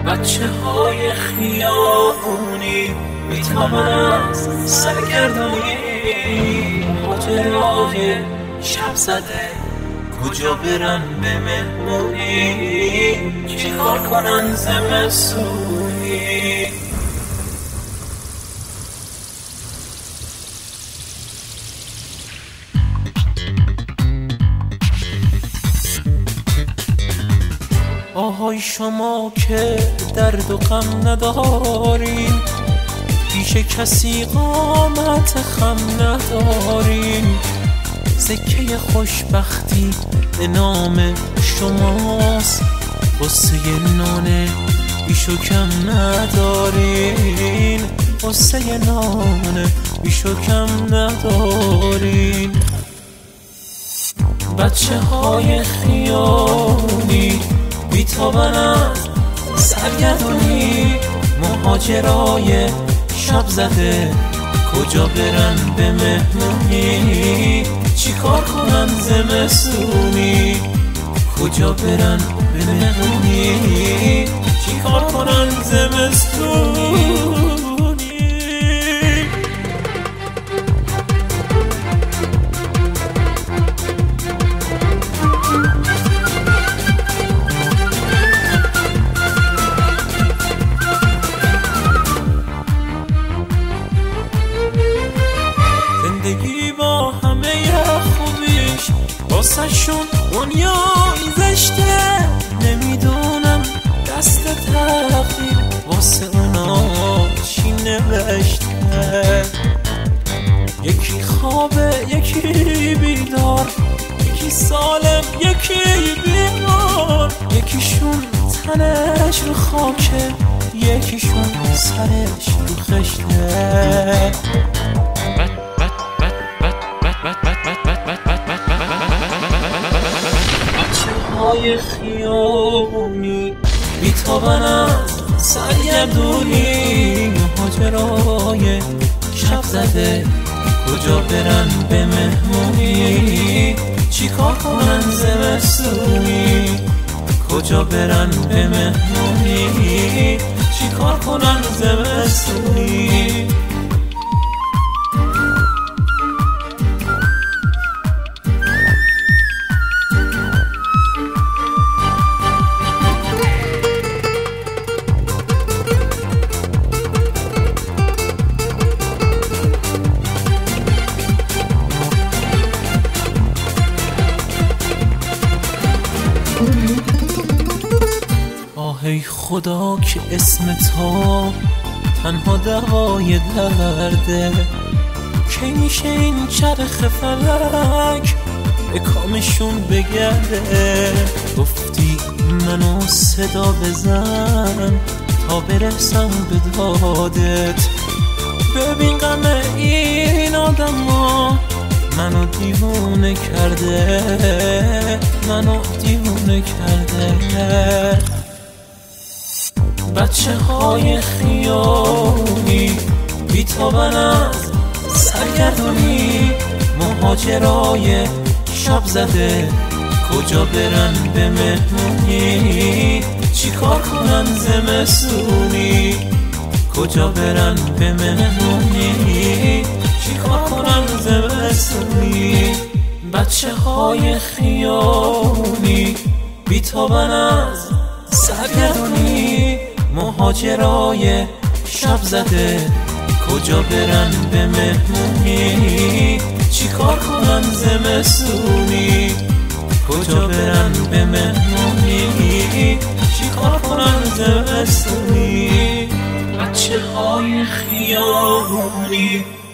بچه های خیابونی میتابن از سرگردونی، ماجرای شب زده کجا برن به مهمونی، چی کار کنن زمستونی. آهای شما که درد و غم ندارین، پیش کسی قامت خم ندارین، سکه خوشبختی به نام شماست، قصه نان بیش و کم ندارین، قصه نان بیش و کم ندارین. بچه های خیابونی بیتابن از سرگردونی، مهاجرای شب زده کجا برن به مهمونی، چی کار کنن زمستونی، کجا برن به مهمونی، چی کار کنن زمستونی. زندگی با همه خوبیش واسه شون دنیایی زشته، نمیدونم دست تقدیر واسه اونا چی نوشته. یکی خوابه یکی بیدار، یکی سالم یکی بیمار، یکیشون تنش رو خاکه یکیشون سرش رو خشته. بچه های خیابونی بیتابن از سرگردونی، مهاجرای شب زده کجا برن به مهمونی، چی کار کنن زمستونی، کجا برن به مهمونی، چی کار کنن زمستونی. ای خدا که اسم تو تنها دوای درده، که میشه این چرخ فلک به کامشون بگرده. گفتی منو صدا بزن تا برسم به دادت، ببین غم این آدما منو دیوونه کرده، منو دیوونه کرده. بچه های خیابونی بیتابن از سرگردونی، مهاجرای شب زده کجا برن به مهمونی، چی کار کنن زمستونی، کجا برن به مهمونی، چی کار کنن زمستونی. بچه های خیابونی بیتابن از سرگردونی، مهاجرای شب زده کجا برن به مهمونی، چی کار کنن زمستونی، کجا برن به مهمونی، چی کار کنن زمستونی. بچه های خیابونی